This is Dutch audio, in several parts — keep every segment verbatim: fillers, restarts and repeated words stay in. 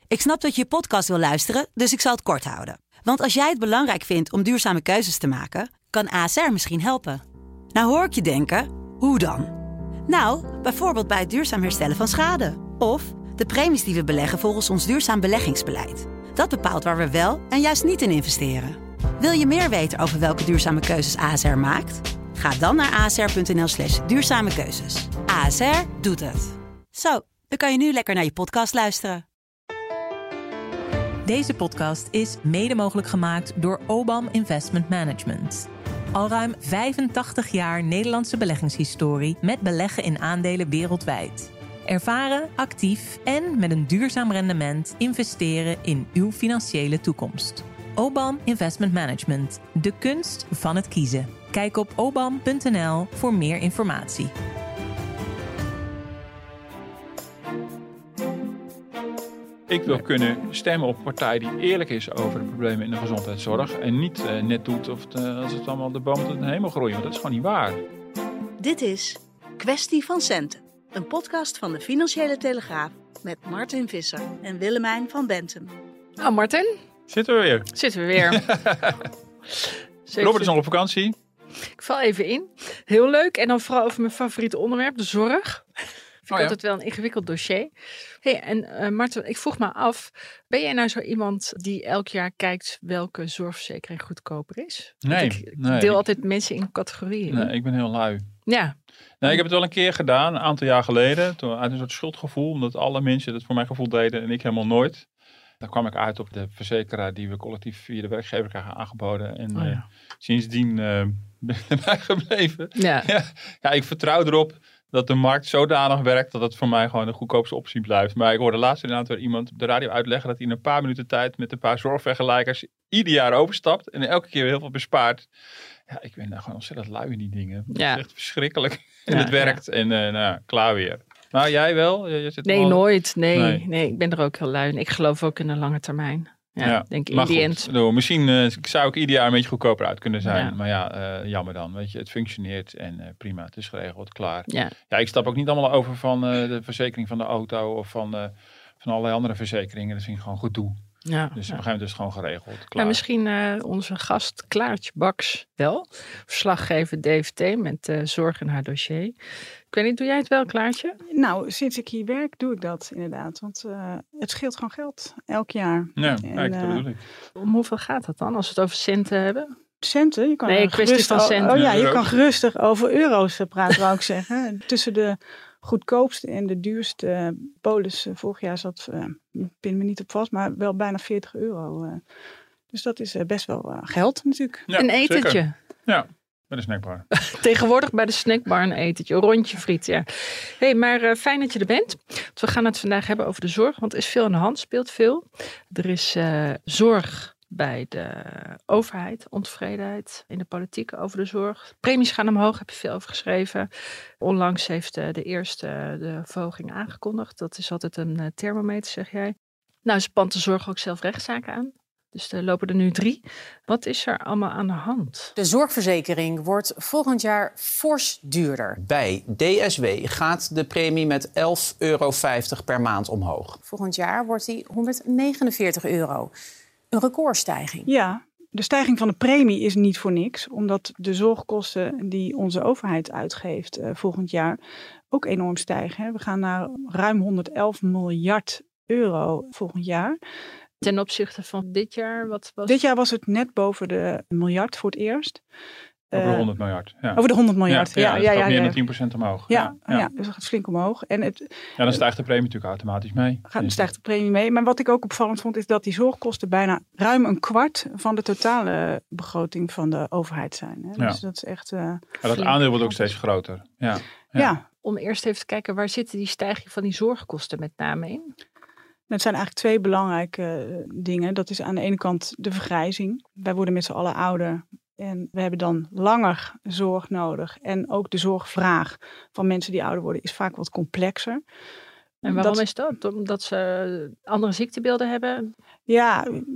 Ik snap dat je je podcast wil luisteren, dus ik zal het kort houden. Want als jij het belangrijk vindt om duurzame keuzes te maken, kan A S R misschien helpen. Nou hoor ik je denken, hoe dan? Nou, bijvoorbeeld bij het duurzaam herstellen van schade. Of de premies die we beleggen volgens ons duurzaam beleggingsbeleid. Dat bepaalt waar we wel en juist niet in investeren. Wil je meer weten over welke duurzame keuzes A S R maakt? Ga dan naar asr.nl slash duurzame keuzes. A S R doet het. Zo, dan kan je nu lekker naar je podcast luisteren. Deze podcast is mede mogelijk gemaakt door OBAM Investment Management. Al ruim vijfentachtig jaar Nederlandse beleggingshistorie met beleggen in aandelen wereldwijd. Ervaren, actief en met een duurzaam rendement investeren in uw financiële toekomst. OBAM Investment Management, de kunst van het kiezen. Kijk op obam punt n l voor meer informatie. Ik wil kunnen stemmen op een partij die eerlijk is over de problemen in de gezondheidszorg. En niet uh, net doet of het, uh, als het allemaal de bomen tot de hemel groeien. Want dat is gewoon niet waar. Dit is Kwestie van Centen. Een podcast van de Financiële Telegraaf. Met Martin Visser en Willemijn van Bentum. Nou, Martin. Zitten we weer. Zitten we weer. Robert is nog op vakantie. Ik val even in. Heel leuk. En dan vooral over mijn favoriete onderwerp, de zorg. Vind ik oh, ja. altijd wel een ingewikkeld dossier. Hey, en uh, Martin, ik vroeg me af, ben jij nou zo iemand die elk jaar kijkt welke zorgverzekering goedkoper is? Nee. Want ik nee. deel altijd mensen in categorieën. Nee, ik ben heel lui. Ja. Nee, ik heb het wel een keer gedaan, een aantal jaar geleden. Toen, uit een soort schuldgevoel, omdat alle mensen dat voor mijn gevoel deden en ik helemaal nooit. Daar kwam ik uit op de verzekeraar die we collectief via de werkgever krijgen aangeboden. En oh, ja. uh, sindsdien uh, ben ik erbij gebleven. Ja. Ja, ja, ik vertrouw erop dat de markt zodanig werkt dat het voor mij gewoon de goedkoopste optie blijft. Maar ik hoorde laatst inderdaad weer iemand op de radio uitleggen dat hij in een paar minuten tijd met een paar zorgvergelijkers ieder jaar overstapt en elke keer weer heel veel bespaart. Ja, ik ben daar gewoon ontzettend lui in die dingen. Ja. Dat is echt verschrikkelijk. En ja, het werkt ja. en uh, nou, klaar weer. Maar jij wel? Je zit nee, al... nooit. Nee, nee. nee, ik ben er ook heel lui in. Ik geloof ook in de lange termijn. Ja, ja, denk in die end. Nou, misschien uh, zou ik ieder jaar een beetje goedkoper uit kunnen zijn. Ja. Maar ja, uh, jammer dan. Weet je, het functioneert en uh, prima. Het is geregeld, klaar. Ja. ja, ik stap ook niet allemaal over van uh, de verzekering van de auto of van, uh, van allerlei andere verzekeringen. Dat vind ik gewoon goed doe. Ja, dus ja. op een gegeven moment is het gewoon geregeld. Klaar. Nou, misschien uh, onze gast Klaartje Baks wel. Verslaggever D F T met uh, zorg in haar dossier. Ik weet niet, doe jij het wel, Klaartje? Nou, sinds ik hier werk doe ik dat inderdaad. Want uh, het scheelt gewoon geld elk jaar. Ja, en, kijk, dat uh, bedoel ik. Om hoeveel gaat dat dan als we het over centen hebben? Centen? Je kan nee, kwestie van centen. Oh ja, je kan gerustig over euro's praten, wou ik zeggen. Tussen de goedkoopste en de duurste polis uh, vorig jaar zat, uh, pin me niet op vast, maar wel bijna veertig euro. Uh. Dus dat is uh, best wel uh, geld natuurlijk. Ja, een etentje. Zeker. Ja. Bij de snackbar. Tegenwoordig bij de snackbar een etentje. Een rondje friet, ja. Hey, maar uh, fijn dat je er bent. We gaan het vandaag hebben over de zorg. Want er is veel aan de hand, speelt veel. Er is uh, zorg bij de overheid, ontevredenheid in de politiek over de zorg. Premies gaan omhoog, heb je veel over geschreven. Onlangs heeft uh, de eerste uh, de verhoging aangekondigd. Dat is altijd een uh, thermometer, zeg jij. Nou, spant de zorg ook zelf rechtszaken aan. Dus er lopen er nu drie. Wat is er allemaal aan de hand? De zorgverzekering wordt volgend jaar fors duurder. Bij D S W gaat de premie met elf euro vijftig per maand omhoog. Volgend jaar wordt die honderdnegenenveertig euro. Een recordstijging. Ja, de stijging van de premie is niet voor niks. Omdat de zorgkosten die onze overheid uitgeeft uh, volgend jaar ook enorm stijgen. Hè. We gaan naar ruim honderdelf miljard euro volgend jaar. Ten opzichte van dit jaar, wat was... Dit jaar was het net boven de miljard voor het eerst. Over de uh, honderd miljard. Ja. Over de honderd miljard, ja. Ja, ja, ja, ja, ja, ja, meer ja. dan tien procent omhoog. Ja, Ja, ja. ja. Dus het gaat flink omhoog. En het, ja, dan stijgt de premie natuurlijk automatisch mee. Gaat, stijgt de premie mee. Maar wat ik ook opvallend vond, is dat die zorgkosten bijna ruim een kwart van de totale begroting van de overheid zijn. Hè. Dus ja. dat is echt... Uh, ja, dat aandeel wordt ook steeds groter. Ja. Ja. ja. Om eerst even te kijken, waar zitten die stijging van die zorgkosten met name in? Het zijn eigenlijk twee belangrijke uh, dingen. Dat is aan de ene kant de vergrijzing. Wij worden met z'n allen ouder. En we hebben dan langer zorg nodig. En ook de zorgvraag van mensen die ouder worden is vaak wat complexer. En waarom dat, is dat? Omdat ze andere ziektebeelden hebben? Ja,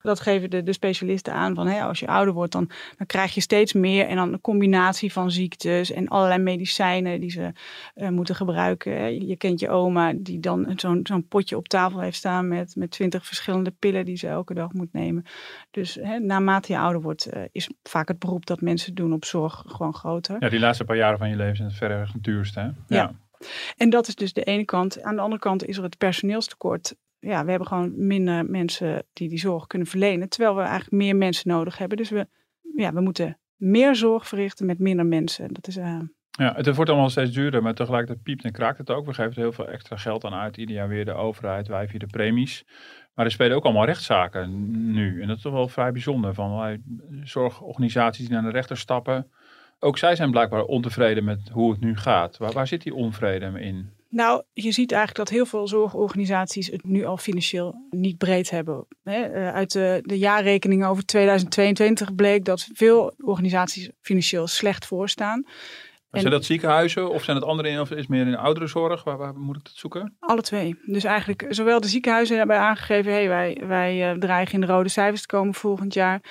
Dat geven de, de specialisten aan van hè, als je ouder wordt, dan, dan krijg je steeds meer. En dan een combinatie van ziektes en allerlei medicijnen die ze uh, moeten gebruiken. Hè. Je kent je oma die dan zo'n, zo'n potje op tafel heeft staan met, met twintig verschillende pillen die ze elke dag moet nemen. Dus hè, naarmate je ouder wordt, uh, is vaak het beroep dat mensen doen op zorg gewoon groter. Ja, die laatste paar jaren van je leven zijn het verreweg het duurste. Hè? Ja. ja. En dat is dus de ene kant. Aan de andere kant is er het personeelstekort. Ja, we hebben gewoon minder mensen die die zorg kunnen verlenen. Terwijl we eigenlijk meer mensen nodig hebben. Dus we, ja, we moeten meer zorg verrichten met minder mensen. Dat is... Uh... Ja, het wordt allemaal steeds duurder, maar tegelijkertijd piept en kraakt het ook. We geven er heel veel extra geld aan uit. Ieder jaar weer de overheid, wij via de premies. Maar er spelen ook allemaal rechtszaken nu. En dat is toch wel vrij bijzonder. Van allerlei zorgorganisaties die naar de rechter stappen. Ook zij zijn blijkbaar ontevreden met hoe het nu gaat. Waar, waar zit die onvrede in? Nou, je ziet eigenlijk dat heel veel zorgorganisaties het nu al financieel niet breed hebben. He, uit de, de jaarrekeningen over tweeduizend tweeëntwintig bleek dat veel organisaties financieel slecht voorstaan. Zijn dat ziekenhuizen of zijn het andere, of is het meer in de ouderenzorg? Waar, waar moet ik dat zoeken? Alle twee. Dus eigenlijk zowel de ziekenhuizen hebben aangegeven, hey, wij, wij uh, dreigen in de rode cijfers te komen volgend jaar.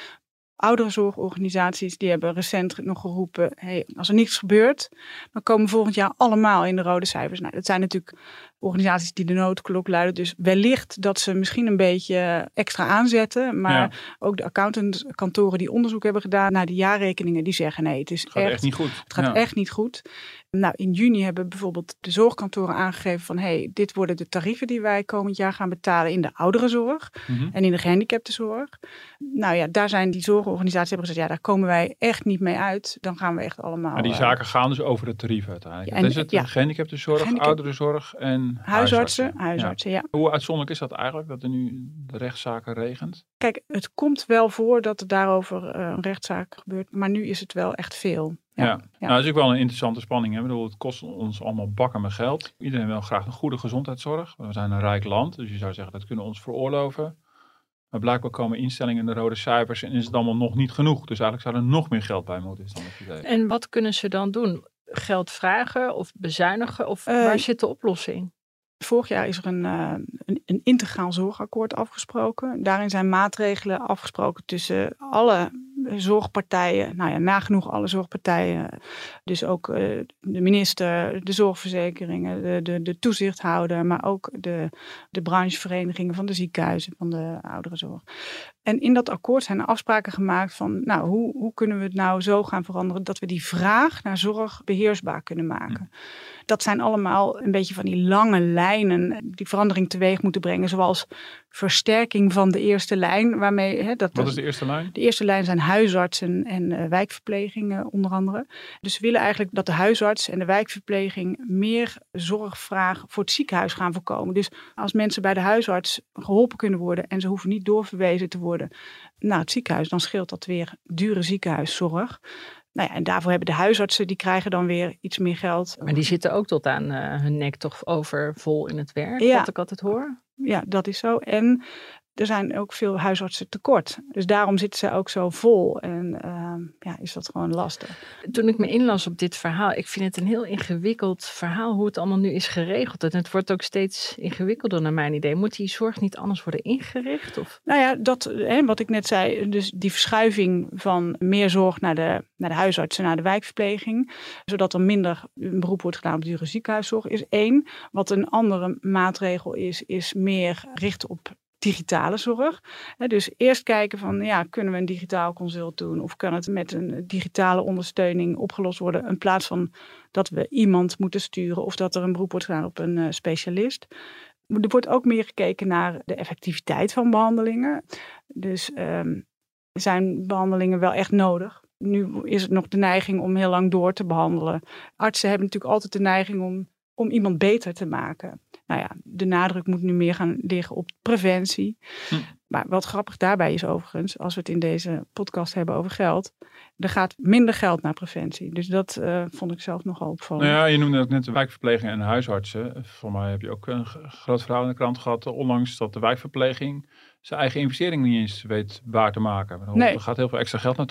Ouderenzorgorganisaties die hebben recent nog geroepen, hey, als er niets gebeurt, dan komen volgend jaar allemaal in de rode cijfers. Nou, dat zijn natuurlijk organisaties die de noodklok luiden. Dus wellicht dat ze misschien een beetje extra aanzetten. Maar ja. ook de accountantkantoren die onderzoek hebben gedaan naar die jaarrekeningen, die zeggen nee, het is het gaat echt, echt niet goed. Het gaat ja. echt niet goed. Nou, in juni hebben bijvoorbeeld de zorgkantoren aangegeven van hey, dit worden de tarieven die wij komend jaar gaan betalen in de ouderenzorg mm-hmm. en in de gehandicaptenzorg. Nou ja, daar zijn die zorgorganisaties hebben gezegd, ja, daar komen wij echt niet mee uit. Dan gaan we echt allemaal... Maar die zaken uh, gaan dus over de tarieven uiteindelijk. Ja, en, is het ja. gehandicaptenzorg, Gehandicap... ouderenzorg en huisartsen? Huisartsen, huisartsen ja. ja. Hoe uitzonderlijk is dat eigenlijk, dat er nu de rechtszaken regent? Kijk, het komt wel voor dat er daarover uh, een rechtszaak gebeurt, maar nu is het wel echt veel. Ja, ja. ja. Nou, dat is ook wel een interessante spanning. Hè? Ik bedoel, het kost ons allemaal bakken met geld. Iedereen wil graag een goede gezondheidszorg. We zijn een rijk land, dus je zou zeggen dat kunnen we ons veroorloven. Maar blijkbaar komen instellingen in de rode cijfers en is het allemaal nog niet genoeg. Dus eigenlijk zou er nog meer geld bij moeten, is dan het idee. En wat kunnen ze dan doen? Geld vragen of bezuinigen? Of uh, waar zit de oplossing? Vorig jaar is er een, uh, een, een integraal zorgakkoord afgesproken. Daarin zijn maatregelen afgesproken tussen alle zorgpartijen. Nou ja, nagenoeg alle zorgpartijen. Dus ook uh, de minister, de zorgverzekeringen, de, de, de toezichthouder. Maar ook de, de brancheverenigingen van de ziekenhuizen, van de ouderenzorg. En in dat akkoord zijn er afspraken gemaakt van, nou, hoe, hoe kunnen we het nou zo gaan veranderen dat we die vraag naar zorg beheersbaar kunnen maken. Hm. Dat zijn allemaal een beetje van die lange lijnen die verandering teweeg moeten brengen, zoals versterking van de eerste lijn. Waarmee, hè, dat, Wat is de eerste lijn? De eerste lijn zijn huisartsen en uh, wijkverplegingen onder andere. Dus we willen eigenlijk dat de huisarts en de wijkverpleging meer zorg vragen voor het ziekenhuis gaan voorkomen. Dus als mensen bij de huisarts geholpen kunnen worden en ze hoeven niet doorverwezen te worden naar het ziekenhuis, dan scheelt dat weer dure ziekenhuiszorg. Nou ja, en daarvoor hebben de huisartsen, die krijgen dan weer iets meer geld. Maar die zitten ook tot aan uh, hun nek toch over vol in het werk, ja. wat ik altijd hoor. Ja, dat is zo. En er zijn ook veel huisartsen tekort. Dus daarom zitten ze ook zo vol. En uh, ja, is dat gewoon lastig. Toen ik me inlas op dit verhaal, ik vind het een heel ingewikkeld verhaal hoe het allemaal nu is geregeld. En het wordt ook steeds ingewikkelder naar mijn idee. Moet die zorg niet anders worden ingericht? Of? Nou ja, dat, hè, wat ik net zei, dus die verschuiving van meer zorg naar de, naar de huisartsen, naar de wijkverpleging. Zodat er minder een beroep wordt gedaan op dure ziekenhuiszorg is één. Wat een andere maatregel is, is meer richten op digitale zorg. Dus eerst kijken van, ja, kunnen we een digitaal consult doen? Of kan het met een digitale ondersteuning opgelost worden? In plaats van dat we iemand moeten sturen of dat er een beroep wordt gedaan op een uh, specialist. Er wordt ook meer gekeken naar de effectiviteit van behandelingen. Dus um, zijn behandelingen wel echt nodig? Nu is het nog de neiging om heel lang door te behandelen. Artsen hebben natuurlijk altijd de neiging om, om iemand beter te maken. Nou ja, de nadruk moet nu meer gaan liggen op preventie. Hm. Maar wat grappig daarbij is overigens, als we het in deze podcast hebben over geld, er gaat minder geld naar preventie. Dus dat uh, vond ik zelf nogal opvallend. Nou ja, je noemde ook net de wijkverpleging en de huisartsen. Voor mij heb je ook een groot verhaal in de krant gehad, onlangs dat de wijkverpleging zijn eigen investering niet eens weet waar te maken. Er nee. gaat heel veel extra geld naartoe.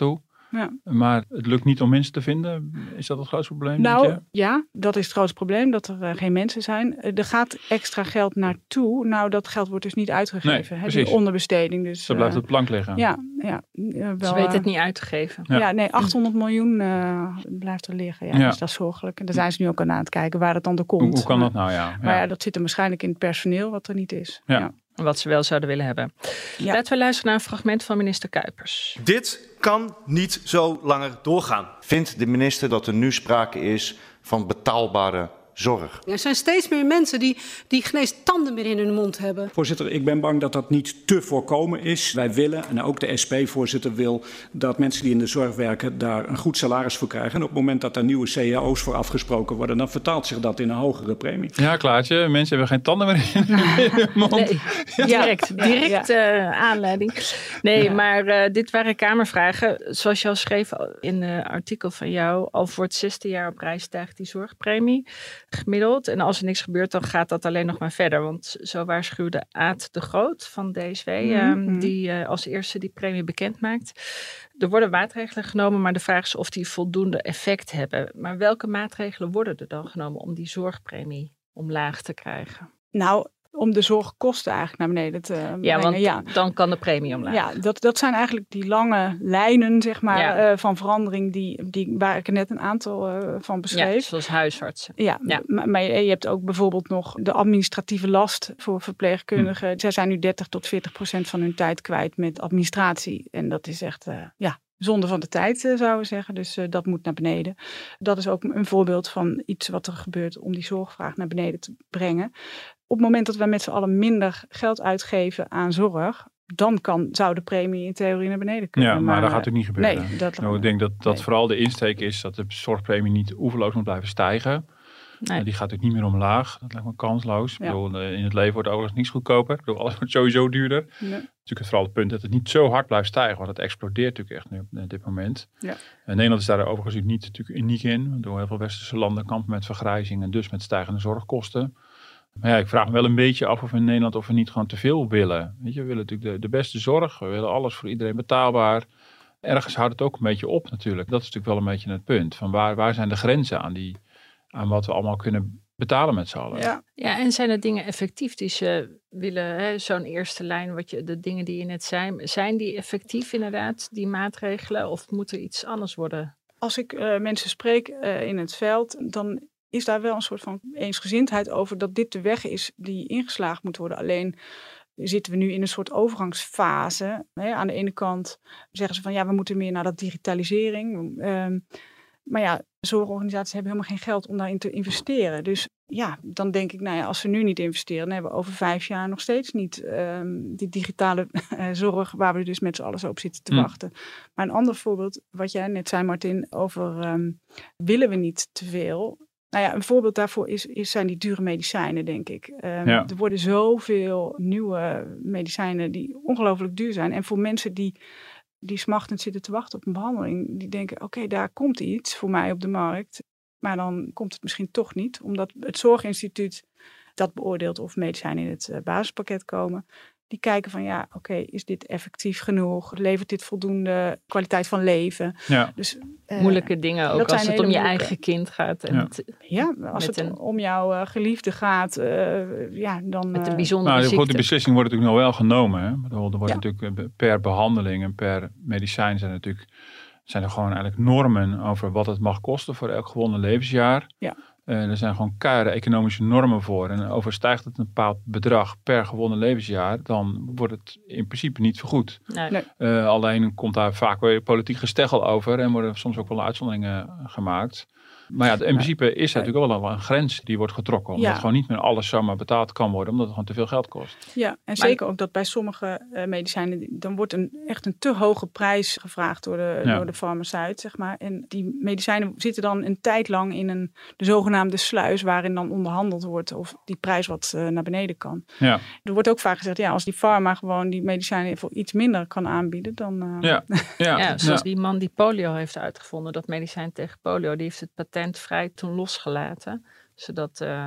Ja. Maar het lukt niet om mensen te vinden. Is dat het grootste probleem? Nou ja, dat is het grootste probleem, dat er uh, geen mensen zijn. Uh, er gaat extra geld naartoe. Nou, dat geld wordt dus niet uitgegeven. Nee, hè, die onderbesteding. Dus, Zo blijft uh, het plank liggen. Ja, ja. Uh, wel, Ze weten het niet uit te geven. Ja, ja nee, achthonderd miljoen uh, blijft er liggen. Ja, ja. Dus dat is zorgelijk. En daar zijn ze nu ook aan het kijken waar het dan door komt. Hoe, hoe kan dat nou, ja. ja. Maar ja, dat zit er waarschijnlijk in het personeel wat er niet is. Ja. Ja. Wat ze wel zouden willen hebben. Ja. Laten we luisteren naar een fragment van minister Kuipers. Dit kan niet zo langer doorgaan. Vindt de minister dat er nu sprake is van betaalbare zorg? Er zijn steeds meer mensen die, die geen eens tanden meer in hun mond hebben. Voorzitter, ik ben bang dat dat niet te voorkomen is. Wij willen, en ook de S P-voorzitter wil, dat mensen die in de zorg werken daar een goed salaris voor krijgen. En op het moment dat daar nieuwe C A O's voor afgesproken worden, dan vertaalt zich dat in een hogere premie. Ja, Klaartje, mensen hebben geen tanden meer in hun mond. Nee, direct, direct ja, ja. Uh, aanleiding. Nee, ja. maar uh, dit waren Kamervragen. Zoals je al schreef in een artikel van jou, al voor het zesde jaar op rij stijgt die zorgpremie gemiddeld. En als er niks gebeurt, dan gaat dat alleen nog maar verder. Want zo waarschuwde Aad de Groot van D S W, mm-hmm. um, die uh, als eerste die premie bekend maakt. Er worden maatregelen genomen, maar de vraag is of die voldoende effect hebben. Maar welke maatregelen worden er dan genomen om die zorgpremie omlaag te krijgen? Nou, om de zorgkosten eigenlijk naar beneden te brengen. Ja, want ja. dan kan de premie omlaag. Ja, dat, dat zijn eigenlijk die lange lijnen, zeg maar, ja. uh, van verandering die, die, waar ik er net een aantal uh, van beschreef. Ja, zoals huisartsen. Ja, ja. Maar, maar je hebt ook bijvoorbeeld nog de administratieve last voor verpleegkundigen. Hm. Zij zijn nu dertig tot veertig procent van hun tijd kwijt met administratie. En dat is echt, uh, ja... zonde van de tijd, zouden we zeggen. Dus uh, dat moet naar beneden. Dat is ook een voorbeeld van iets wat er gebeurt om die zorgvraag naar beneden te brengen. Op het moment dat wij met z'n allen minder geld uitgeven aan zorg, dan kan, zou de premie in theorie naar beneden kunnen. Ja, maar, maar dat gaat natuurlijk niet gebeuren. Nee, dat, nou, ik denk dat, dat nee. vooral de insteek is dat de zorgpremie niet oeverloos moet blijven stijgen. Nee. Die gaat natuurlijk niet meer omlaag. Dat lijkt me kansloos. Ja. Ik bedoel, in het leven wordt overigens niets goedkoper. Ik bedoel, alles wordt sowieso duurder. Nee. Natuurlijk vooral het punt dat het niet zo hard blijft stijgen. Want het explodeert natuurlijk echt nu op dit moment. Ja. En Nederland is daar overigens niet natuurlijk uniek in. Door heel veel westerse landen kampen met vergrijzing en dus met stijgende zorgkosten. Maar ja, ik vraag me wel een beetje af of in Nederland of we niet gewoon te veel willen. Weet je, we willen natuurlijk de, de beste zorg. We willen alles voor iedereen betaalbaar. Ergens houdt het ook een beetje op natuurlijk. Dat is natuurlijk wel een beetje het punt. Van waar, waar zijn de grenzen aan die... aan wat we allemaal kunnen betalen met z'n allen. Ja, ja, en zijn er dingen effectief die ze willen, hè, zo'n eerste lijn, wat je, de dingen die je net zei, zijn die effectief inderdaad, die maatregelen, of moet er iets anders worden? Als ik uh, mensen spreek uh, in het veld, dan is daar wel een soort van eensgezindheid over dat dit de weg is die ingeslagen moet worden. Alleen zitten we nu in een soort overgangsfase. Hè? Aan de ene kant zeggen ze van ja, we moeten meer naar dat digitalisering. Um, Maar ja, zorgorganisaties hebben helemaal geen geld om daarin te investeren. Dus ja, dan denk ik, nou ja, als ze nu niet investeren, dan hebben we over vijf jaar nog steeds niet um, die digitale uh, zorg waar we dus met z'n allen zo op zitten te mm. wachten. Maar een ander voorbeeld, wat jij net zei, Martin, over um, willen we niet te veel? Nou ja, een voorbeeld daarvoor is, is, zijn die dure medicijnen, denk ik. Um, ja. Er worden zoveel nieuwe medicijnen die ongelooflijk duur zijn. En voor mensen die... die smachtend zitten te wachten op een behandeling. Die denken, oké, okay, daar komt iets voor mij op de markt. Maar dan komt het misschien toch niet. Omdat het Zorginstituut dat beoordeelt of medicijnen in het uh, basispakket komen. Die kijken van, ja, oké, okay, is dit effectief genoeg? Levert dit voldoende kwaliteit van leven? Ja. Dus, uh, moeilijke dingen ook als het om je moeilijke. eigen kind gaat. En ja. het, ja, als het een, om jouw uh, geliefde gaat, uh, ja, dan... Met een bijzondere nou, ziekte. De, de beslissingen worden natuurlijk nog wel genomen. Hè? Er wordt ja. natuurlijk per behandeling en per medicijn zijn natuurlijk zijn er gewoon eigenlijk normen over wat het mag kosten voor elk gewonnen levensjaar. Ja. Uh, er zijn gewoon keiharde economische normen voor. En overstijgt het een bepaald bedrag per gewonnen levensjaar, dan wordt het in principe niet vergoed. Nee. Nee. Uh, alleen komt daar vaak weer politiek gesteggel over en worden soms ook wel uitzonderingen gemaakt. Maar ja, in principe is er natuurlijk wel een grens die wordt getrokken. Omdat ja. gewoon niet meer alles zomaar betaald kan worden. Omdat het gewoon te veel geld kost. Ja, en maar zeker ook dat bij sommige uh, medicijnen, dan wordt een, echt een te hoge prijs gevraagd door de, ja. door de farmaceut, zeg maar. En die medicijnen zitten dan een tijd lang in een, de zogenaamde sluis, waarin dan onderhandeld wordt of die prijs wat uh, naar beneden kan. Ja. Er wordt ook vaak gezegd, ja, als die farma gewoon die medicijnen voor iets minder kan aanbieden, dan... Uh... Ja. Ja. ja, zoals ja. die man die polio heeft uitgevonden, dat medicijn tegen polio, die heeft het patent vrij toen losgelaten, zodat uh,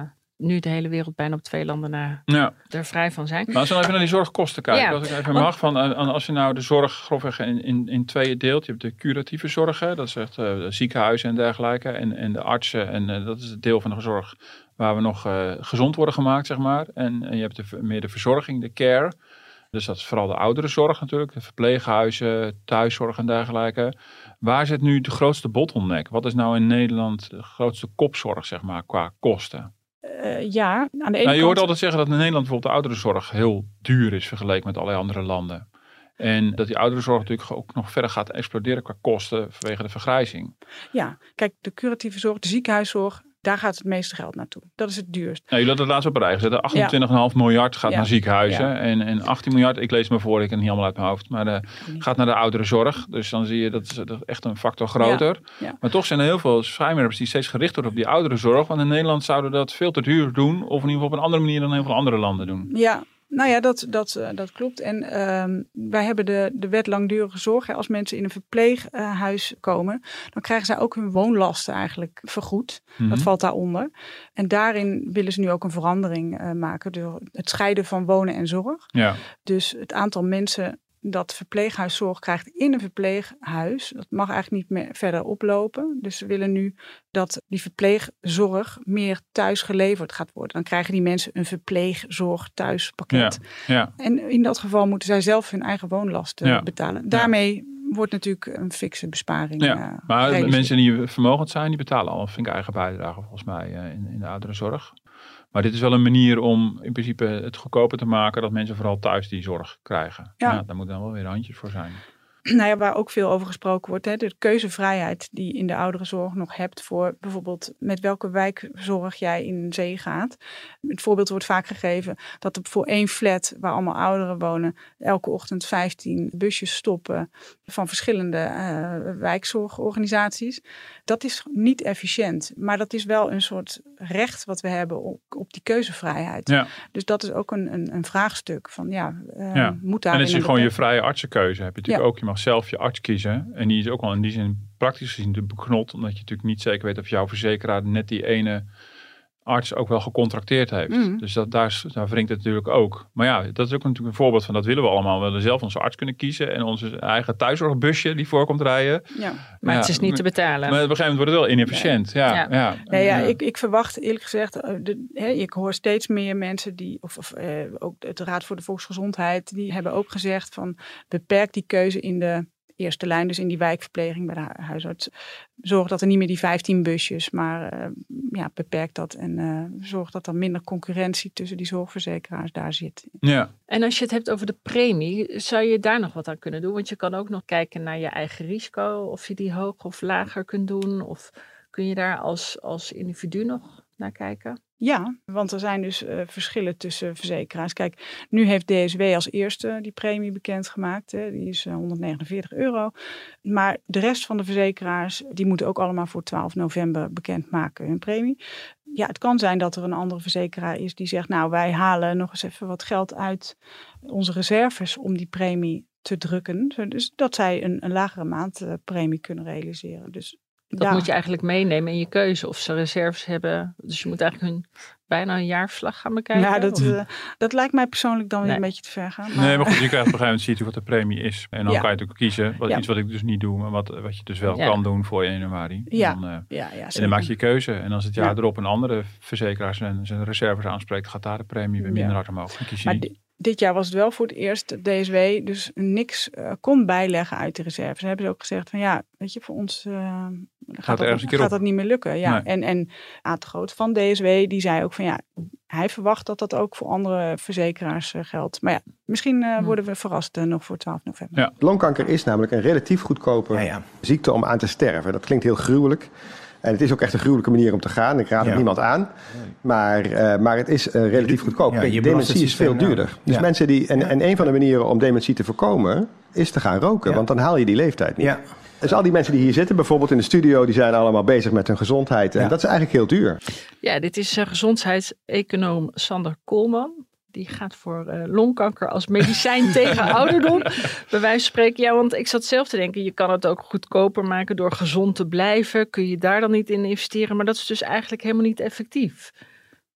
nu de hele wereld bijna op twee landen na ja. er vrij van zijn. Maar als we nou even naar die zorgkosten kijken. Ja, als ik even want, mag. Van, als je nou de zorg grofweg in, in, in tweeën deelt. Je hebt de curatieve zorg. Hè, dat is echt uh, de ziekenhuizen en dergelijke. En, en de artsen. En uh, dat is het deel van de zorg waar we nog uh, gezond worden gemaakt, zeg maar. En, en je hebt de, meer de verzorging, de care. Dus dat is vooral de ouderenzorg natuurlijk. De verpleeghuizen, thuiszorg en dergelijke. Waar zit nu de grootste bottleneck? Wat is nou in Nederland de grootste kopzorg, zeg maar, qua kosten? Uh, ja, aan de ene nou, kant... Je hoort altijd zeggen dat in Nederland bijvoorbeeld de ouderenzorg heel duur is vergeleken met allerlei andere landen. En dat die ouderenzorg natuurlijk ook nog verder gaat exploderen qua kosten vanwege de vergrijzing. Ja, kijk, de curatieve zorg, de ziekenhuiszorg, daar gaat het meeste geld naartoe. Dat is het duurst. Nou, jullie hadden het laatst op een rij gezet. achtentwintig komma vijf miljard gaat ja. naar ziekenhuizen. Ja. En, en achttien miljard, ik lees me voor, ik ken het niet allemaal uit mijn hoofd. Maar uh, gaat naar de ouderenzorg. Dus dan zie je dat is, dat is echt een factor groter. Ja. Ja. Maar toch zijn er heel veel schijnwerpers die steeds gericht worden op die ouderenzorg. Want in Nederland zouden dat veel te duur doen. Of in ieder geval op een andere manier dan heel veel andere landen doen. Ja. Nou ja, dat, dat, uh, dat klopt. En um, wij hebben de, de wet langdurige zorg. Hè. Als mensen in een verpleeghuis uh, komen, dan krijgen zij ook hun woonlasten eigenlijk vergoed. Mm-hmm. Dat valt daaronder. En daarin willen ze nu ook een verandering uh, maken door het scheiden van wonen en zorg. Ja. Dus het aantal mensen dat verpleeghuiszorg krijgt in een verpleeghuis, dat mag eigenlijk niet meer verder oplopen. Dus we willen nu dat die verpleegzorg meer thuis geleverd gaat worden. Dan krijgen die mensen een verpleegzorg thuispakket. Ja, ja. En in dat geval moeten zij zelf hun eigen woonlasten ja. betalen. Daarmee ja. wordt natuurlijk een fikse besparing. Ja, uh, maar realiseerd. Mensen die vermogend zijn, die betalen al een flinke eigen bijdrage volgens mij uh, in, in de ouderenzorg. Maar dit is wel een manier om in principe het goedkoper te maken dat mensen vooral thuis die zorg krijgen. Ja. Ja, daar moeten dan wel weer handjes voor zijn. Nou ja, waar ook veel over gesproken wordt, hè, de keuzevrijheid die je in de ouderenzorg nog hebt voor bijvoorbeeld met welke wijkzorg jij in zee gaat. Het voorbeeld wordt vaak gegeven dat er voor één flat waar allemaal ouderen wonen elke ochtend vijftien busjes stoppen van verschillende uh, wijkzorgorganisaties. Dat is niet efficiënt, maar dat is wel een soort recht wat we hebben op, op die keuzevrijheid. Ja. Dus dat is ook een, een, een vraagstuk van ja, uh, ja. moet daar. En het is gewoon je vrije artsenkeuze. Heb je natuurlijk ja. ook, je mag zelf je arts kiezen. En die is ook wel in die zin praktisch gezien de beknot, omdat je natuurlijk niet zeker weet of jouw verzekeraar net die ene arts ook wel gecontracteerd heeft. Mm. Dus dat, daar, daar wringt het natuurlijk ook. Maar ja, dat is ook natuurlijk een voorbeeld van dat willen we allemaal. We willen zelf onze arts kunnen kiezen en onze eigen thuiszorgbusje die voorkomt rijden. Ja. Maar ja, het is niet te betalen. Maar op een gegeven moment wordt het wel inefficiënt. Ja, ja. ja. Nee, ja, ik, ik verwacht eerlijk gezegd, de, hè, ik hoor steeds meer mensen die, of, of eh, ook het Raad voor de Volksgezondheid, die hebben ook gezegd van beperk die keuze in de eerste lijn, dus in die wijkverpleging bij de huisarts. Zorg dat er niet meer die vijftien busjes, maar uh, ja, beperk dat en uh, zorg dat er minder concurrentie tussen die zorgverzekeraars daar zit. Ja. En als je het hebt over de premie, zou je daar nog wat aan kunnen doen? Want je kan ook nog kijken naar je eigen risico, of je die hoger of lager kunt doen, of kun je daar als, als individu nog naar kijken? Ja, want er zijn dus uh, verschillen tussen verzekeraars. Kijk, nu heeft D S W als eerste die premie bekendgemaakt. Hè. Die is uh, honderdnegenenveertig euro. Maar de rest van de verzekeraars, die moeten ook allemaal voor twaalf november bekendmaken hun premie. Ja, het kan zijn dat er een andere verzekeraar is die zegt, nou, wij halen nog eens even wat geld uit onze reserves om die premie te drukken. Dus dat zij een, een lagere maandpremie kunnen realiseren. Dus dat ja. moet je eigenlijk meenemen in je keuze. Of ze reserves hebben. Dus je moet eigenlijk hun bijna een jaarverslag gaan bekijken. Ja, dat, uh, dat lijkt mij persoonlijk dan weer nee. een beetje te ver gaan. Maar... Nee, maar goed, je krijgt op een gegeven moment ziet wat de premie is. En dan ja. kan je natuurlijk kiezen. Wat, ja. Iets wat ik dus niet doe, maar wat, wat je dus wel ja. kan doen voor één januari. Ja. En dan, uh, ja, ja, en dan maak je je keuze. En als het jaar ja. erop een andere verzekeraar zijn, zijn reserves aanspreekt, gaat daar de premie weer minder ja. hard omhoog. Dan kies je niet. Dit jaar was het wel voor het eerst dat D S W dus niks uh, kon bijleggen uit de reserves. En hebben ze ook gezegd van ja, weet je, voor ons uh, gaat, gaat, dat, gaat dat niet meer lukken. Ja. Nee. En, en Aad de Groot van D S W, die zei ook van ja, hij verwacht dat dat ook voor andere verzekeraars uh, geldt. Maar ja, misschien uh, worden we verrast uh, nog voor twaalf november. Ja. Longkanker is namelijk een relatief goedkope ja, ja. ziekte om aan te sterven. Dat klinkt heel gruwelijk. En het is ook echt een gruwelijke manier om te gaan. Ik raad het ja. niemand aan. Maar, uh, maar het is uh, relatief goedkoop. Ja, dementie is veel duurder. Ja. Dus ja. mensen die, en, ja. en een van de manieren om dementie te voorkomen is te gaan roken. Ja. Want dan haal je die leeftijd niet. Ja. Dus al die mensen die hier zitten, bijvoorbeeld in de studio, die zijn allemaal bezig met hun gezondheid. En ja. dat is eigenlijk heel duur. Ja, dit is uh, gezondheidseconoom Sander Koolman. Die gaat voor uh, longkanker als medicijn tegen ouderdom. Bij wijze van spreken. Ja, want ik zat zelf te denken, je kan het ook goedkoper maken door gezond te blijven. Kun je daar dan niet in investeren? Maar dat is dus eigenlijk helemaal niet effectief.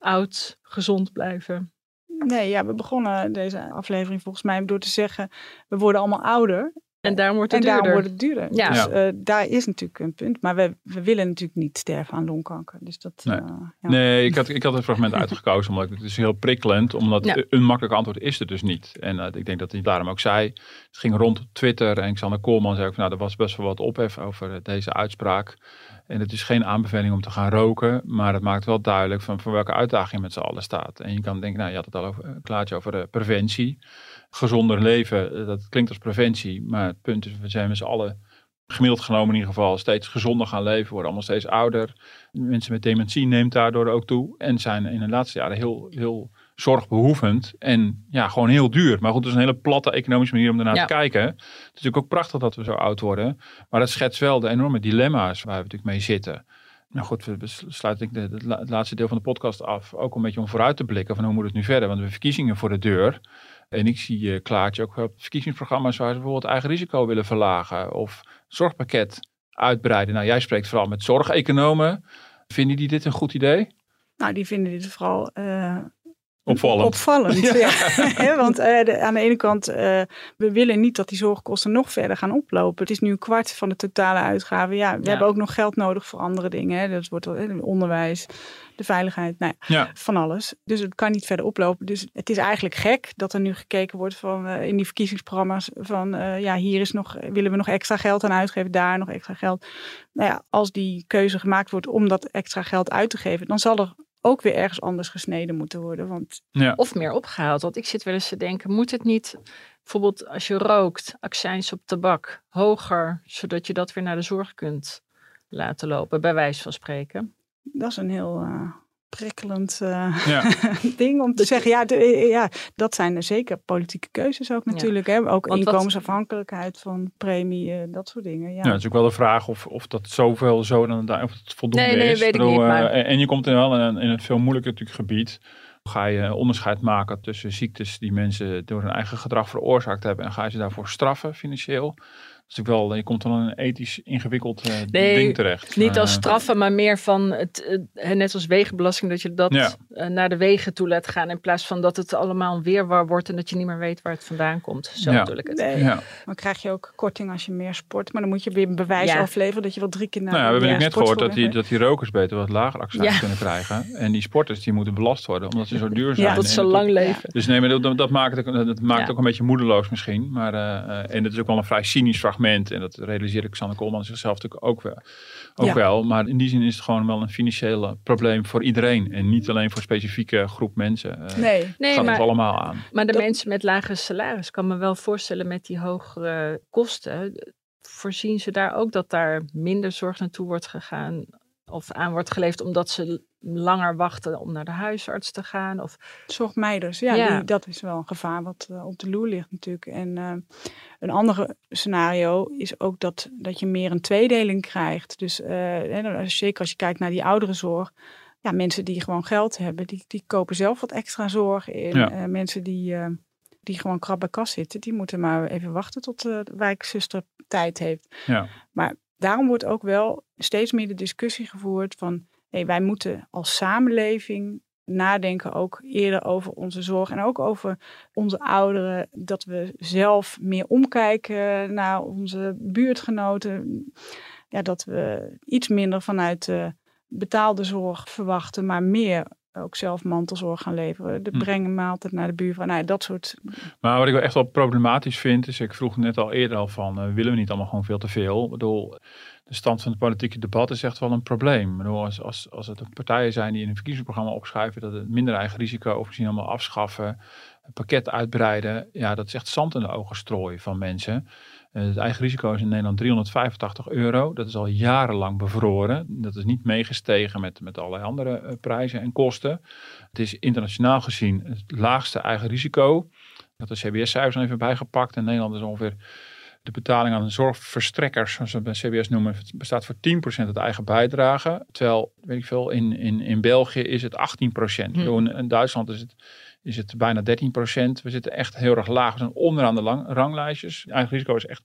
oud, gezond blijven? Nee, ja, we begonnen deze aflevering volgens mij door te zeggen, we worden allemaal ouder. En daarom wordt het en duurder. daarom wordt het duurder. Ja. Dus Ja. uh, daar is natuurlijk een punt. Maar we, we willen natuurlijk niet sterven aan longkanker. Dus dat, Nee, uh, ja. nee ik, had, ik had het fragment uitgekozen omdat het is heel prikkelend. Omdat Ja. een makkelijk antwoord is er dus niet. En uh, ik denk dat hij daarom ook zei. Het ging rond op Twitter en Xander Koolman zei ook van, nou, er was best wel wat ophef over uh, deze uitspraak. En het is geen aanbeveling om te gaan roken. Maar het maakt wel duidelijk van voor welke uitdaging je met z'n allen staat. En je kan denken, nou je had het al over een klaartje over uh, preventie. Gezonder leven, uh, dat klinkt als preventie. Maar het punt is, we zijn met z'n allen gemiddeld genomen in ieder geval steeds gezonder gaan leven. Worden allemaal steeds ouder. Mensen met dementie neemt daardoor ook toe. En zijn in de laatste jaren heel, heel zorgbehoevend. En ja, gewoon heel duur. Maar goed, het is een hele platte economische manier om ernaar Ja. te kijken. Het is natuurlijk ook prachtig dat we zo oud worden. Maar dat schetst wel de enorme dilemma's waar we natuurlijk mee zitten. Nou goed, we sluiten de, de, het laatste deel van de podcast af. Ook een beetje om vooruit te blikken van hoe moet het nu verder. Want we hebben verkiezingen voor de deur. En ik zie uh, Klaartje ook op verkiezingsprogramma's waar ze bijvoorbeeld eigen risico willen verlagen. Of zorgpakket uitbreiden. Nou, jij spreekt vooral met zorgeconomen. Vinden die dit een goed idee? Nou, die vinden dit vooral uh, opvallend. opvallend ja. Ja. Want uh, de, aan de ene kant, uh, we willen niet dat die zorgkosten nog verder gaan oplopen. Het is nu een kwart van de totale uitgaven. Ja, we Ja. hebben ook nog geld nodig voor andere dingen. Hè. Dat wordt het onderwijs, de veiligheid, nou ja, Ja. van alles. Dus het kan niet verder oplopen. Dus het is eigenlijk gek dat er nu gekeken wordt van uh, in die verkiezingsprogramma's van uh, ja, hier is nog, willen we nog extra geld aan uitgeven, daar nog extra geld. Nou ja, als die keuze gemaakt wordt om dat extra geld uit te geven, dan zal er ook weer ergens anders gesneden moeten worden. Want Ja. Of meer opgehaald. Want ik zit wel eens te denken, moet het niet bijvoorbeeld als je rookt, accijns op tabak, hoger, zodat je dat weer naar de zorg kunt laten lopen, bij wijze van spreken? dat is een heel uh, prikkelend uh, Ja. ding om te zeggen. Ja, de, ja, dat zijn er zeker politieke keuzes ook natuurlijk. Ja. Hè? Ook Want inkomensafhankelijkheid van premie, uh, dat soort dingen. Ja. Ja, het is ook wel de vraag of, of dat zoveel zo dan of het voldoende Nee, nee, is. weet ik bedoel, niet, maar- uh, En je komt in wel in een, in een veel moeilijker natuurlijk gebied. Ga je onderscheid maken tussen ziektes die mensen door hun eigen gedrag veroorzaakt hebben en ga je ze daarvoor straffen financieel. Dus ik wel, je komt dan in een ethisch ingewikkeld uh, Nee, ding terecht. Niet als Uh, straffen, maar meer van het, uh, net als wegenbelasting, dat je dat Ja. uh, naar de wegen toe laat gaan. In plaats van dat het allemaal een weerwar wordt en dat je niet meer weet waar het vandaan komt. Zo Ja. bedoel ik het. Nee, Ja. dan krijg je ook korting als je meer sport. Maar dan moet je weer een bewijs Ja. afleveren dat je wel drie keer naar Nou ja, we hebben ja, net gehoord dat die, sportschool dat die rokers beter wat lager accijns Ja. kunnen krijgen. En die sporters die moeten belast worden omdat ze zo duur zijn. Ja, Dat En ze het- lang leven. Dus nee, maar dat, dat maakt, het, ook- dat maakt het Ja. ook een beetje moedeloos misschien. Maar, uh, uh, en het is ook wel een vrij cynisch fragment. En dat realiseerde Xander Koolman zichzelf natuurlijk ook wel. Ook Ja. wel. Maar in die zin is het gewoon wel een financiële probleem voor iedereen. En niet alleen voor een specifieke groep mensen. Uh, Nee. Nee, gaat maar- het allemaal aan. Maar de Dat- mensen met lagere salaris, kan me wel voorstellen met die hogere kosten, voorzien ze daar ook dat daar minder zorg naartoe wordt gegaan of aan wordt geleverd omdat ze langer wachten om naar de huisarts te gaan? Of... Zorgmeiders, ja, Ja. Die, dat is wel een gevaar wat uh, op de loer ligt natuurlijk. En uh, een ander scenario is ook dat, dat je meer een tweedeling krijgt. Dus uh, zeker als je kijkt naar die ouderenzorg. Ja, mensen die gewoon geld hebben, die, die kopen zelf wat extra zorg in. Ja. Uh, mensen die, uh, die gewoon krap bij kas zitten, die moeten maar even wachten tot uh, de wijkzuster tijd heeft. Ja. Maar daarom wordt ook wel steeds meer de discussie gevoerd van, hey, wij moeten als samenleving nadenken ook eerder over onze zorg en ook over onze ouderen, dat we zelf meer omkijken naar onze buurtgenoten. Ja, dat we iets minder vanuit uh, betaalde zorg verwachten, maar meer ook zelf mantelzorg gaan leveren. De Hm. brengen maaltijd naar de buurvrouw. Nou, dat soort. Maar wat ik wel echt wel problematisch vind, is ik vroeg net al eerder al van, uh, willen we niet allemaal gewoon veel te veel? Ik bedoel, de stand van het politieke debat is echt wel een probleem. Ik bedoel, als, als, als het partijen zijn die in een verkiezingsprogramma opschrijven dat het minder eigen risico of misschien allemaal afschaffen, een pakket uitbreiden, ja, dat is echt zand in de ogen strooien van mensen. Uh, het eigen risico is in Nederland driehonderdvijfentachtig euro. Dat is al jarenlang bevroren. Dat is niet meegestegen met, met allerlei andere uh, prijzen en kosten. Het is internationaal gezien het laagste eigen risico. Ik had de C B S-cijfers even bijgepakt. In Nederland is ongeveer de betaling aan verstrekkers, zoals we bij C B S noemen, bestaat voor tien procent uit eigen bijdrage. Terwijl, weet ik veel, in, in, in België is het achttien procent. Hm. In, in Duitsland is het, is het bijna dertien procent. We zitten echt heel erg laag. We zijn onderaan de lang, ranglijstjes. Eigen risico is echt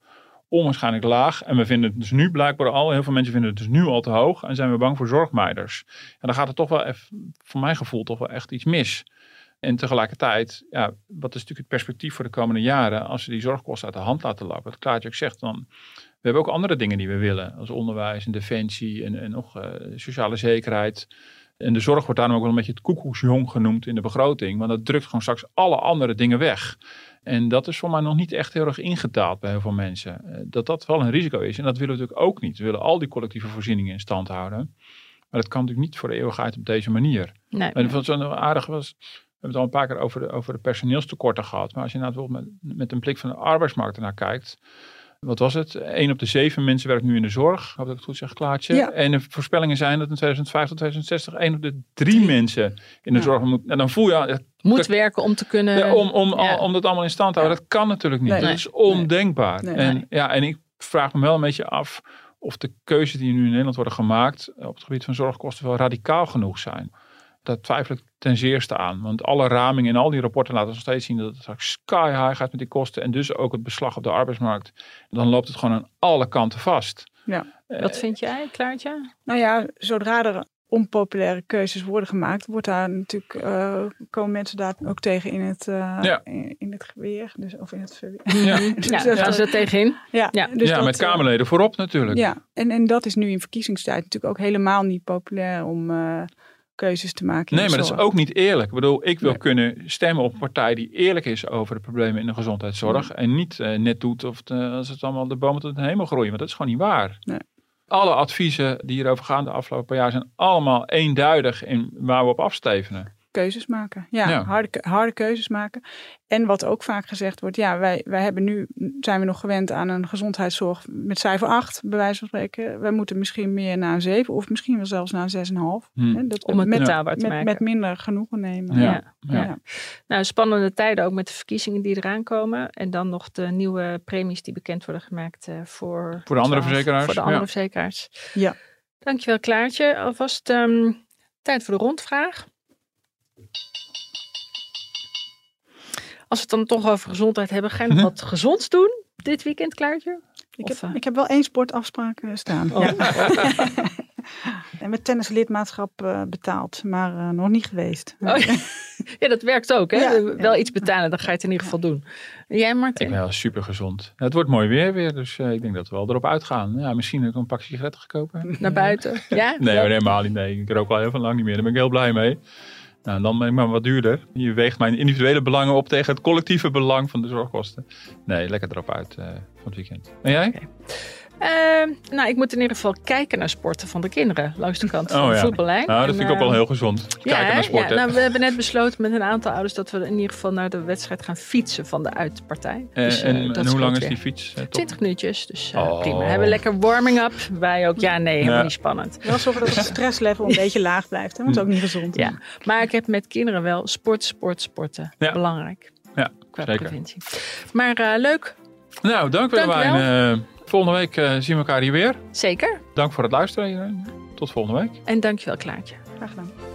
onwaarschijnlijk laag. En we vinden het dus nu blijkbaar al, heel veel mensen vinden het dus nu al te hoog. En zijn we bang voor zorgmeiders. En dan gaat het toch wel, even, voor mijn gevoel, toch wel echt iets mis. En tegelijkertijd, ja, wat is natuurlijk het perspectief voor de komende jaren als we die zorgkosten uit de hand laten lopen? Wat Klaartje ook zegt, dan, we hebben ook andere dingen die we willen. Als onderwijs en defensie en, en nog uh, sociale zekerheid. En de zorg wordt daarom ook wel een beetje het koekoesjong genoemd in de begroting. Want dat drukt gewoon straks alle andere dingen weg. En dat is voor mij nog niet echt heel erg ingetaald bij heel veel mensen. Uh, dat dat wel een risico is. En dat willen we natuurlijk ook niet. We willen al die collectieve voorzieningen in stand houden. Maar dat kan natuurlijk niet voor de eeuwigheid op deze manier. Nee, en wat zo aardig was, we hebben het al een paar keer over de, over de personeelstekorten gehad. Maar als je nou bijvoorbeeld met, met een blik van de arbeidsmarkt ernaar kijkt. Wat was het? Eén op de zeven mensen werkt nu in de zorg. Ik hoop dat ik het goed zeg, Klaartje. Ja. En de voorspellingen zijn dat in tweeduizend vijf tot tweeduizend zestig één op de drie, drie. mensen in de ja. zorg moet. En dan voel je... Het, moet dat, werken om te kunnen... Ja, om, om, ja. om dat allemaal in stand te houden. Ja. Dat kan natuurlijk niet. Nee, dat nee. is ondenkbaar. Nee. En, ja, en ik vraag me wel een beetje af of de keuzes die nu in Nederland worden gemaakt op het gebied van zorgkosten wel radicaal genoeg zijn. Daar twijfel ik ten zeerste aan. Want alle ramingen en al die rapporten laten nog steeds zien dat het straks sky high gaat met die kosten. En dus ook het beslag op de arbeidsmarkt. Dan loopt het gewoon aan alle kanten vast. Ja. Wat vind jij, Klaartje? Nou ja, zodra er onpopulaire keuzes worden gemaakt, wordt daar natuurlijk, uh, komen mensen daar ook tegen in het, uh, ja. in, in het geweer. Dus, of in het verweer. Ja, dus ja daar gaan ze er tegenin. Ja, ja. Dus ja dat, met Kamerleden uh, voorop natuurlijk. Ja, en, en dat is nu in verkiezingstijd natuurlijk ook helemaal niet populair om... Uh, keuzes te maken. Nee, maar dat is ook niet eerlijk. Ik bedoel, ik wil nee. kunnen stemmen op een partij die eerlijk is over de problemen in de gezondheidszorg. Nee. En niet uh, net doet of de, als het allemaal de bomen tot de hemel groeien. Want dat is gewoon niet waar. Nee. Alle adviezen die hierover gaan de afgelopen paar jaar zijn allemaal eenduidig in waar we op afstevenen. Keuzes maken. Ja, ja. Harde, harde keuzes maken. En wat ook vaak gezegd wordt, ja, wij, wij hebben nu, zijn we nog gewend aan een gezondheidszorg met cijfer acht, bij wijze van spreken. Wij moeten misschien meer naar een zeven of misschien wel zelfs naar een zes komma vijf. Hmm. Dat, Om het met, betaalbaar te met, maken. Met minder genoegen nemen. Ja. Ja. Ja. Ja. Nou, spannende tijden ook met de verkiezingen die eraan komen. En dan nog de nieuwe premies die bekend worden gemaakt uh, voor, voor de andere twaalf, verzekeraars. Voor de andere ja. verzekeraars. Ja. Dankjewel, Klaartje. Alvast um, tijd voor de rondvraag. Als we het dan toch over gezondheid hebben, ga je nog wat gezonds doen dit weekend, Klaartje? Ik heb, uh... ik heb wel één sportafspraak staan. Oh. Ja. En met tennislidmaatschap uh, betaald, maar uh, nog niet geweest. Oh, ja. Ja, dat werkt ook. Hè? Ja, wel ja. iets betalen, dan ga je het in ieder geval doen. En jij, Martin? Ik ben wel super gezond. Het wordt mooi weer weer, dus uh, ik denk dat we wel erop uitgaan. Ja, misschien ook een pak sigaretten gekopen. Naar buiten? Ja? Nee, hoor, helemaal niet. Nee, ik rook al heel veel lang niet meer. Daar ben ik heel blij mee. Nou, dan ben ik maar wat duurder. Je weegt mijn individuele belangen op tegen het collectieve belang van de zorgkosten. Nee, lekker erop uit uh, van het weekend. En jij? Okay. Uh, nou, ik moet in ieder geval kijken naar sporten van de kinderen. Langs de kant van oh, de ja. voetballijn. Nou, dat en, vind ik ook wel heel gezond. Kijken ja, naar sporten. Ja, nou, we hebben net besloten met een aantal ouders dat we in ieder geval naar de wedstrijd gaan fietsen van de uitpartij. Uh, dus, uh, en en hoe lang is die fiets? Uh, twintig minuutjes, dus uh, oh. prima. We hebben lekker warming-up. Wij ook, ja nee, helemaal ja. niet spannend. Wel zorgen dat het stresslevel een beetje laag blijft. Hè? Want dat is ook niet gezond. Ja, maar ik heb met kinderen wel sport, sport, sporten. Ja. Belangrijk. Ja, qua zeker. preventie. Maar uh, leuk. Nou, dank Willemijn. Uh, volgende week uh, zien we elkaar hier weer. Zeker. Dank voor het luisteren. Tot volgende week. En dankjewel, Klaartje. Graag gedaan.